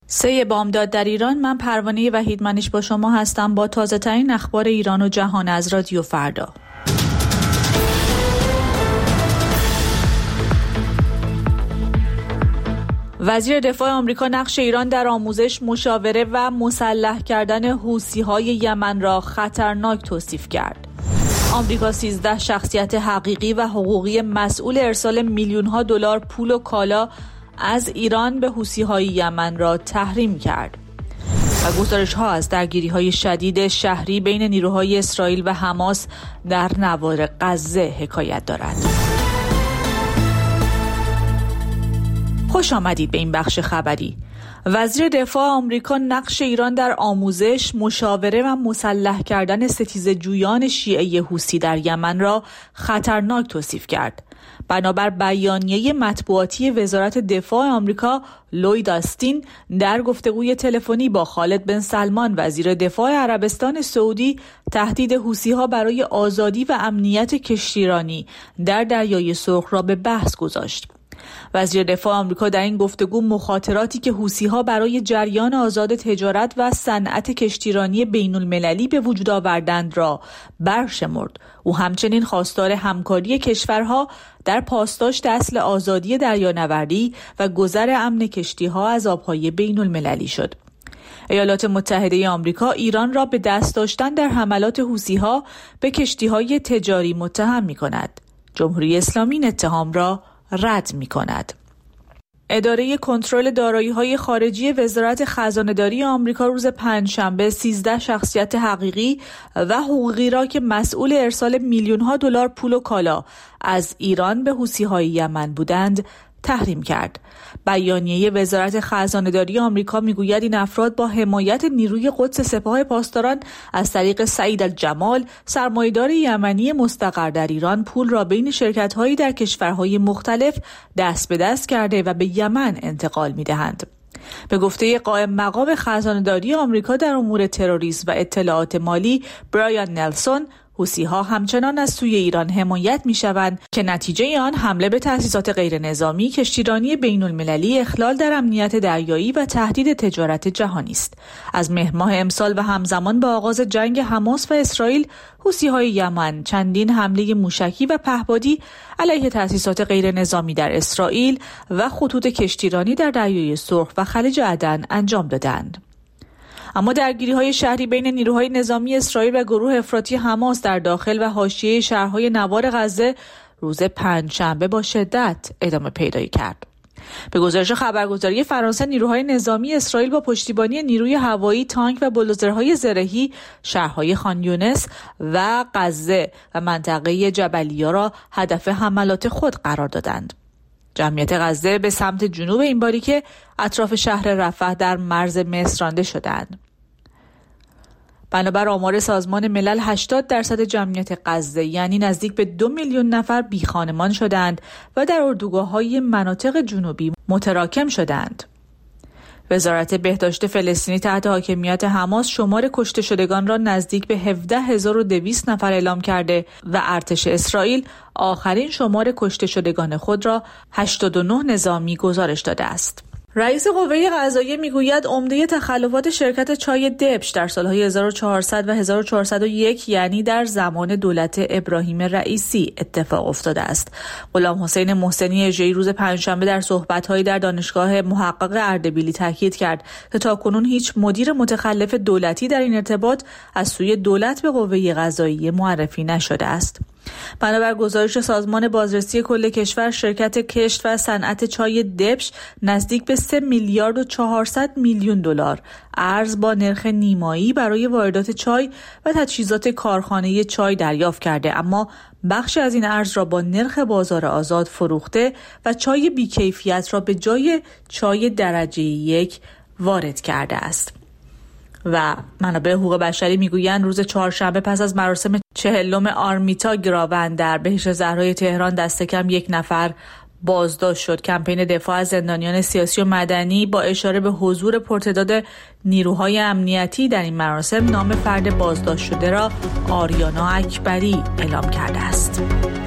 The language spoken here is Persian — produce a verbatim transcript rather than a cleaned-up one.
سه بامداد در ایران. من پروانه وحیدمنیش با شما هستم با تازه ترین اخبار ایران و جهان از رادیو فردا. وزیر دفاع آمریکا نقش ایران در آموزش، مشاوره و مسلح کردن حوثی‌های یمن را خطرناک توصیف کرد. آمریکا سیزده شخصیت حقیقی و حقوقی مسئول ارسال میلیون‌ها دلار پول و کالا از ایران به حوثی‌های یمن را تحریم کرد. و گزارش‌ها از درگیری‌های شدید شهری بین نیروهای اسرائیل و حماس در نوار غزه حکایت دارد. خوش آمدید به این بخش خبری. وزیر دفاع آمریکا نقش ایران در آموزش، مشاوره و مسلح کردن ستیزجویان شیعه حوثی در یمن را خطرناک توصیف کرد. بنابر بیانیه مطبوعاتی وزارت دفاع آمریکا، لوید آستین در گفتگوی تلفنی با خالد بن سلمان وزیر دفاع عربستان سعودی تهدید حوثی‌ها برای آزادی و امنیت کشتیرانی در دریای سرخ را به بحث گذاشت. وزیر دفاع آمریکا در این گفتگو مخاطراتی که حوثی‌ها برای جریان آزاد تجارت و صنعت کشتیرانی بین‌المللی به وجود آوردند را برشمرد. او همچنین خواستار همکاری کشورها در پاسداشت اصل آزادی دریانوردی و گذر امن کشتی‌ها از آب‌های بین‌المللی شد. ایالات متحده آمریکا ایران را به دست داشتن در حملات حوثی‌ها به کشتی‌های تجاری متهم می‌کند. جمهوری اسلامی این اتهام را رد می‌کند. اداره کنترل دارایی‌های خارجی وزارت خزانه‌داری آمریکا روز پنجشنبه سیزده شخصیت حقیقی و حقوقی را که مسئول ارسال میلیون‌ها دلار پول و کالا از ایران به حوثی‌های یمن بودند تحریم کرد. بیانیه وزارت خزانه‌داری آمریکا میگوید این افراد با حمایت نیروی قدس سپاه پاسداران از طریق سعید الجمال، سرمایه‌دار یمنی مستقر در ایران، پول را بین شرکت‌هایی در کشورهای مختلف دست به دست کرده و به یمن انتقال می‌دهند. به گفته قائم مقام خزانه‌داری آمریکا در امور تروریسم و اطلاعات مالی برایان نلسون، حوثی‌ها همچنان از سوی ایران حمایت می‌شوند که نتیجه آن حمله به تأسیسات غیر نظامی، کشتیرانی بین‌المللی، اخلال در امنیت دریایی و تهدید تجارت جهانی است. از مهر ماه امسال و همزمان با آغاز جنگ حماس و اسرائیل، حوثی‌های یمن چندین حمله موشکی و پهپادی علیه تأسیسات غیر نظامی در اسرائیل و خطوط کشتیرانی در دریای سرخ و خلیج عدن انجام دادند. اما درگیری‌های شهری بین نیروهای نظامی اسرائیل و گروه افراطی حماس در داخل و حاشیه شهرهای نوار غزه روز پنجشنبه با شدت ادامه پیدا کرد. به گزارش خبرگزاری فرانسه، نیروهای نظامی اسرائیل با پشتیبانی نیروی هوایی، تانک و بولدوزرهای زرهی شهرهای خان یونس و غزه و منطقه جبلیه را هدف حملات خود قرار دادند. جمعیت غزه به سمت جنوب این باریکه اطراف شهر رفح در مرز مصر رانده شدند. بنابر آمار سازمان ملل هشتاد درصد جمعیت غزه یعنی نزدیک به دو میلیون نفر بیخانمان شدند و در اردوگاه‌های مناطق جنوبی متراکم شدند. وزارت بهداشت فلسطینی تحت حاکمیت حماس شمار کشته شدگان را نزدیک به هفده هزار و دویست نفر اعلام کرده و ارتش اسرائیل آخرین شمار کشته شدگان خود را هشتاد و نه نظامی گزارش داده است. رئیس قوه قضاییه میگوید عمده تخلفات شرکت چای دبش در سالهای هزار و چهارصد و هزار و چهارصد و یک یعنی در زمان دولت ابراهیم رئیسی اتفاق افتاده است. غلام حسین محسنی اژه‌ای روز پنجشنبه در صحبت‌هایی در دانشگاه محقق اردبیلی تاکید کرد که تاکنون هیچ مدیر متخلف دولتی در این ارتباط از سوی دولت به قوه قضاییه معرفی نشده است. بنابر گزارش سازمان بازرسی کل کشور، شرکت کشت و صنعت چای دبش نزدیک به سه میلیارد و چهارصد میلیون دلار ارز با نرخ نیمایی برای واردات چای و تجهیزات کارخانه چای دریافت کرده، اما بخشی از این ارز را با نرخ بازار آزاد فروخته و چای بی‌کیفیت را به جای چای درجه یک وارد کرده است. و منابع حقوق بشری میگویند روز چهارشنبه پس از مراسم چهلم آرمیتا گراوند در بهشت زهرای تهران دست کم یک نفر بازداشت شد. کمپین دفاع از زندانیان سیاسی و مدنی با اشاره به حضور پرتعداد نیروهای امنیتی در این مراسم نام فرد بازداشت شده را آریانا اکبری اعلام کرده است.